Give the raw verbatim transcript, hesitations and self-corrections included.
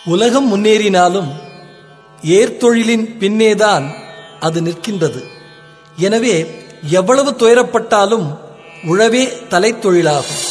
உலகம் முன்னேறினாலும் ஏர்தொழிலின் பின்னேதான் அது நிற்கின்றது. எனவே எவ்வளவு துயரப்பட்டாலும் உழவே தலைத்தொழிலாகும்.